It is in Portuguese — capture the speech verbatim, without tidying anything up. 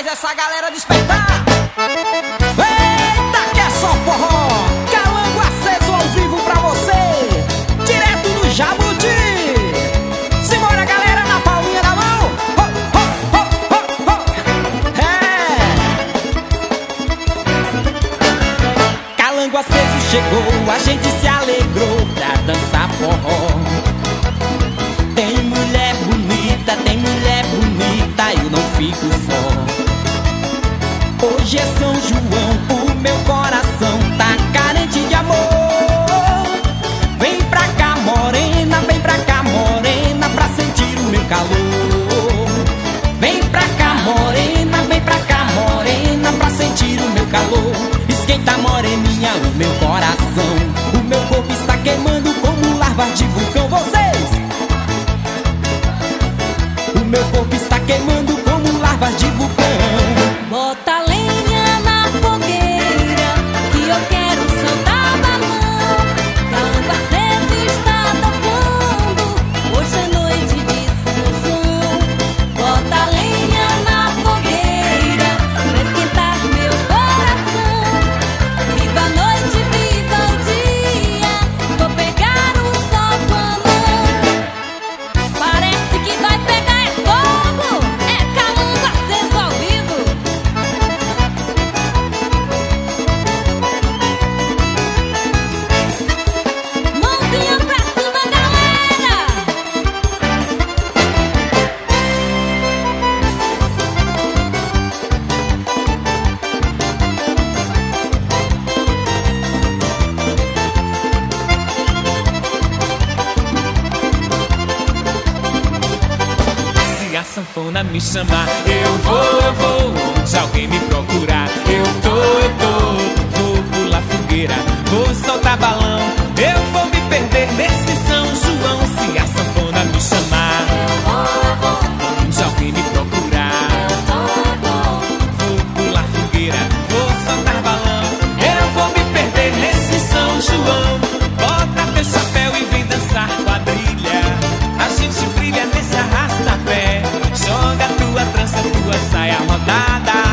faz essa galera despertar. Eita, que é só forró, calango aceso ao vivo pra você, direto do Jabuti. Simbora, galera, na palminha da mão. Ho, ho, ho, ho, ho. É. Calango aceso chegou, a gente se alegrou pra dançar forró. Tem mulher bonita, tem mulher bonita, eu não fico só. Hoje é São João, o meu coração tá carente de amor. Vem pra cá, morena, vem pra cá, morena, pra sentir o meu calor. Vem pra cá, morena, vem pra cá, morena, pra sentir o meu calor. Esquenta, moreninha, o meu coração. O meu corpo está queimando como larvas de vulcão. Vocês! O meu corpo está queimando como larvas de vulcão. Bota lenha na fogueira, que eu quero soltar balão. Calango aceso está tocando, hoje é noite de São João. Bota lenha na fogueira, pra esquentar meu coração. Viva a noite, viva o dia, vou pegar o sol com a mão. Parece que vai pegar é fogo, é calango aceso ao vivo. Mãozinha pra cima, galera! Se a sanfona me chamar, eu vou, eu vou. Onde alguém me procurar, eu tô, eu tô. Vou pular fogueira, vou soltar balão. Eu vou me perder nesse São João. Se a sanfona me chamar, onde alguém me procurar, vou pular fogueira, vou soltar balão. Eu vou me perder nesse São João. Bota teu chapéu e vem dançar quadrilha. A gente brilha nesse arrasta-pé. Joga tua trança, tua saia rodada.